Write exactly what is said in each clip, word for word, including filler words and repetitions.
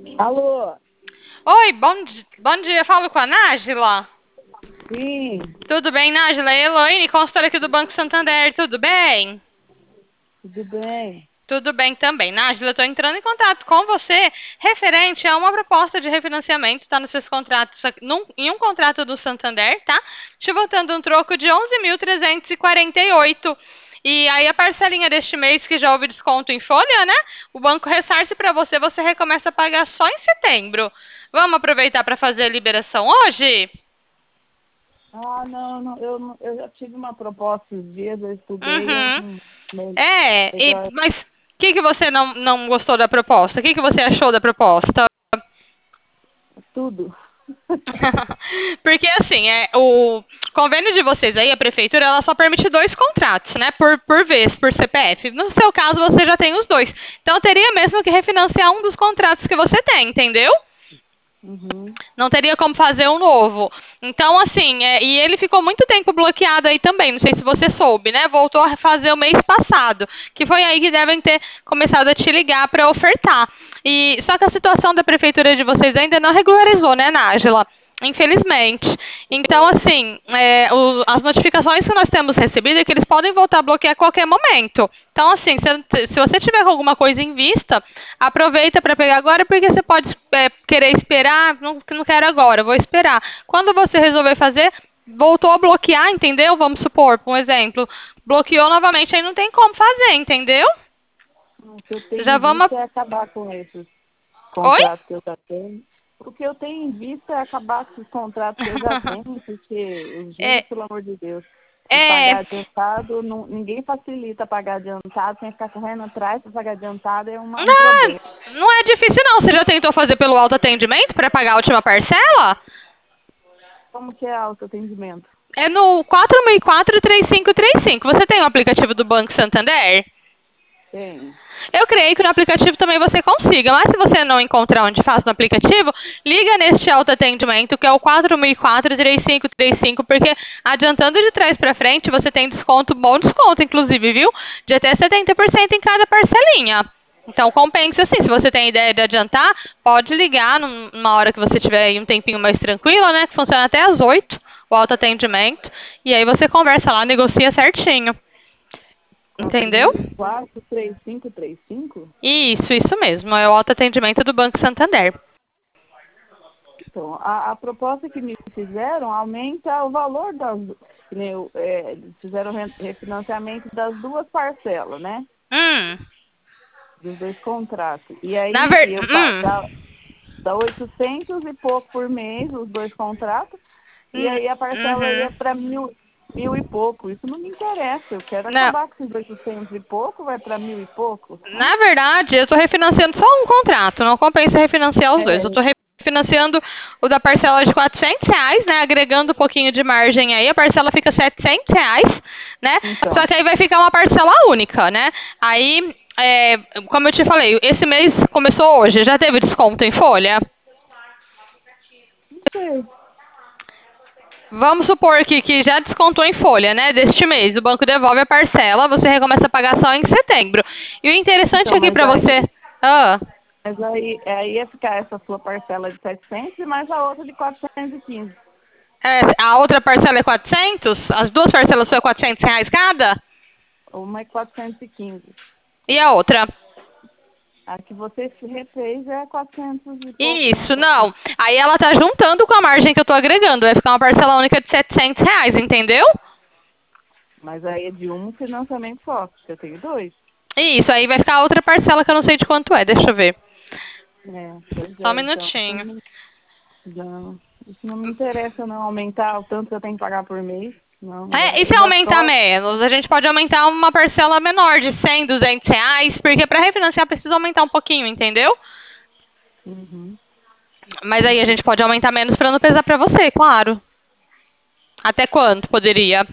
Alô? Oi, bom, di- bom dia. Falo com a Nájila. Sim, Tudo bem, Nájila? É Elaine, consultora aqui do Banco Santander. Tudo bem? tudo bem? Tudo bem também. Nájila, estou entrando em contato com você referente a uma proposta de refinanciamento, está nos seus contratos, num- em um contrato do Santander, tá? Te voltando um troco de onze mil trezentos e quarenta e oito. E aí a parcelinha deste mês, que já houve desconto em folha, né? O banco ressarce para você, você recomeça a pagar só em setembro. Vamos aproveitar para fazer a liberação hoje? Ah, não, não, eu, não- eu já tive uma proposta esses dias, eu estudei, eu Uhum. não. me- É, e- Melhor mas o que, que você não, não gostou da proposta? O que, que você achou da proposta? tudo. Porque assim, é, o convênio de vocês aí, a prefeitura, ela só permite dois contratos, né? Por, por vez, por C P F. No seu caso, você já tem os dois. Então teria mesmo que refinanciar um dos contratos que você tem, entendeu? Uhum. Não teria como fazer um novo. Então, assim, é, e ele ficou muito tempo bloqueado aí também. Não sei se você soube, né? Voltou a fazer o mês passado, que foi aí que devem ter começado a te ligar para ofertar. E só que a situação da prefeitura de vocês ainda não regularizou, né, Nájila? Infelizmente. Então, assim, é, o- as notificações que nós temos recebido é que eles podem voltar a bloquear a qualquer momento. Então, assim, se, se você tiver com alguma coisa em vista, aproveita para pegar agora, porque você pode é, querer esperar, não, não quero agora, vou esperar. Quando você resolver fazer, voltou a bloquear, entendeu? Vamos supor, por um exemplo, bloqueou novamente, aí não tem como fazer, entendeu? O que eu tenho Já em vamos. vista é acabar com esses Oi? contratos que eu já tenho. O que eu tenho em vista é acabar com os contratos que eu já tenho, porque os juros, É, pelo amor de Deus, e é, pagar adiantado, não, ninguém facilita pagar adiantado, sem ficar correndo atrás para pagar adiantado é uma, um problema. não, não é difícil não. Você já tentou fazer pelo autoatendimento para pagar a última parcela? Como que é autoatendimento? É no quatro mil e quatro, três cinco três cinco. Você tem o aplicativo do Banco Santander? Tem. Eu creio que no aplicativo também você consiga, mas se você não encontrar onde faz no aplicativo, liga neste autoatendimento que é o quatro mil e quatro, três cinco três cinco, porque adiantando de trás para frente, você tem desconto, bom desconto inclusive, viu? De até setenta por cento em cada parcelinha. Então compensa assim, se você tem ideia de adiantar, pode ligar num- numa hora que você tiver aí um tempinho mais tranquilo, né? Que funciona até às oito, o autoatendimento. E aí você conversa lá, negocia certinho. Entendeu? quatro mil e quatro, três cinco três cinco? Isso, isso mesmo. É o autoatendimento do Banco Santander. Então, a, a proposta que me fizeram aumenta o valor das. Que nem eu, é, eles fizeram re- refinanciamento das duas parcelas, né? Hum. Dos dois contratos. E Na aí ver... eu pa- Hum. dá, dá oitocentos e pouco por mês, os dois contratos, e Hum, aí a parcela ia Uhum. para mil, mil e pouco. Isso não me interessa. Eu quero Não. acabar com esses oitocentos e pouco, vai para mil e pouco. Hã? Na verdade, eu estou refinanciando só um contrato. Não compensa refinanciar os dois. Eu É, estou refinanciando o da parcela de quatrocentos reais, né? Agregando um pouquinho de margem aí. A parcela fica setecentos reais, né? Só então. que aí vai ficar uma parcela única, né? Aí, é, como eu te falei, esse mês começou hoje. Já teve desconto em folha? Não sei. Vamos supor que, que já descontou em folha, né, deste mês. O banco devolve a parcela, você recomeça a pagar só em setembro. E o interessante Então, aqui mas para aí você... Ah, Mas aí, aí ia ficar essa sua parcela de setecentos e mais a outra de quatrocentos e quinze. é, a outra parcela é quatrocentos? As duas parcelas são quatrocentos reais cada? Uma é quatrocentos e quinze. E a outra? A que você se refez é quatrocentos e pouco, né? Isso, não. quatrocentos. Aí ela tá juntando com a margem que eu tô agregando. Vai ficar uma parcela única de setecentos reais, entendeu? Mas aí é de um financiamento só, porque eu tenho dois. Isso, aí vai ficar a outra parcela que eu não sei de quanto é. Deixa eu ver. É, pois Só um é, então, isso minutinho. não, não, isso não me interessa não aumentar o tanto que eu tenho que pagar por mês. Não, já, É, e se eu já aumentar tô. menos? A gente pode aumentar uma parcela menor, de cem, duzentos reais, porque para refinanciar precisa aumentar um pouquinho, entendeu? Uhum. Mas aí a gente pode aumentar menos para não pesar para você, claro. Até quanto poderia?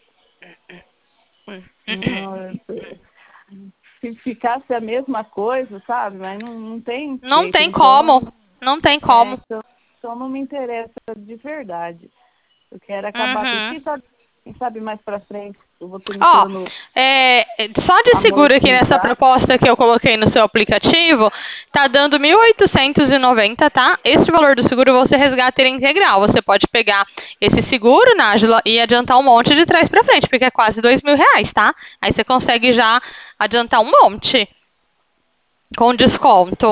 Não, eu- se ficasse a mesma coisa, sabe? Mas não, não tem Não jeito. tem Então, como. Não tem É, como. então, então não me interessa de verdade. Eu quero acabar com isso. Uhum. Quem sabe, quem sabe mais pra frente. eu vou Ó, tentando é, só de seguro aqui nessa amortizar. proposta que eu coloquei no seu aplicativo, tá dando mil oitocentos e noventa, tá? Esse valor do seguro você resgata ele integral. Você pode pegar esse seguro, Nájila, e adiantar um monte de trás pra frente, porque é quase dois mil reais, tá? Aí você consegue já adiantar um monte com desconto.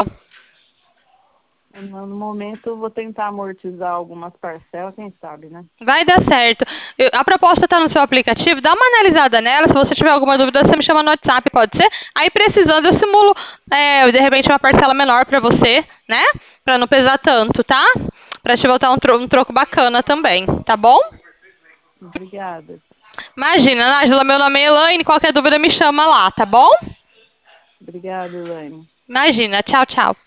No momento, eu vou tentar amortizar algumas parcelas, quem sabe, né? Vai dar certo. Eu- a proposta está no seu aplicativo, dá uma analisada nela. Se você tiver alguma dúvida, você me chama no WhatsApp, pode ser? Aí, precisando, eu simulo, é, de repente, uma parcela menor para você, né? Para não pesar tanto, tá? Para te voltar um, tro um troco bacana também, tá bom? Obrigada. Imagina, Nájila, meu nome é Elaine. Qualquer dúvida, me chama lá, tá bom? Obrigada, Elaine. Imagina. Tchau, tchau.